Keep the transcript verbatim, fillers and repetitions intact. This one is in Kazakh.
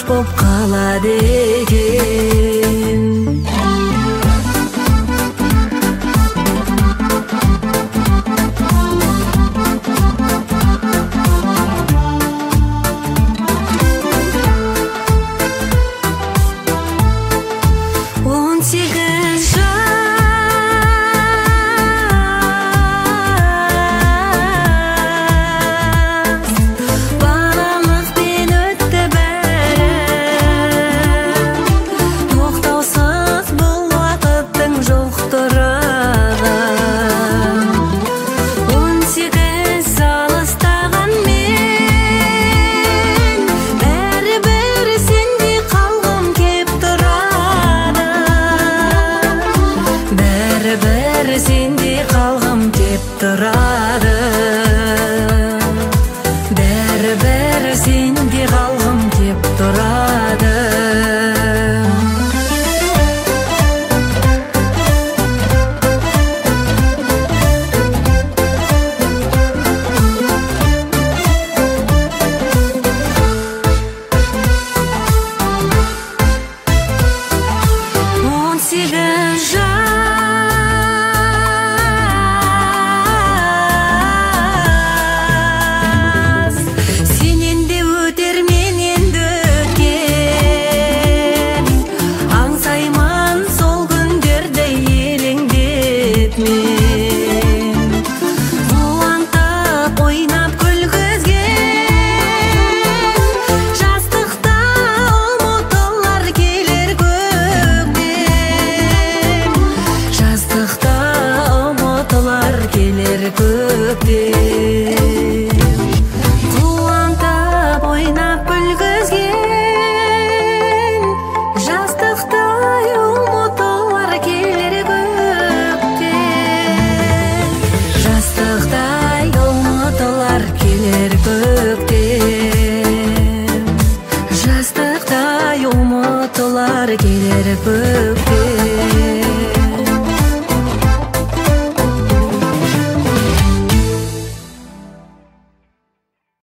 boп kalады eken. On sekiz жас балалықпен өтті бәрі, тоқтаусыз бұл уақыттың жоқтырығы. Он сегіз алыстағанмен бәрібір сендей қалғым кеп тұрады. Бәрібір сендей қалғым кеп тұрады. Бәрібір сендей қалғым кеп тұрады. Он сегіз жас сенен де өтер менен де өткен, аңсаймын сол күндерді елеңдеп мен. Қуантып ойнап күлгізген жастықта ұмытылар келер көктем. Жастықта ұмытылар келер көктем. Қуантып ойнап күлгізген жастықта ұмытылар келер көктем. Жастықтай ұмытылар келер көктем. Жастықтай ұмытылар келер көктем.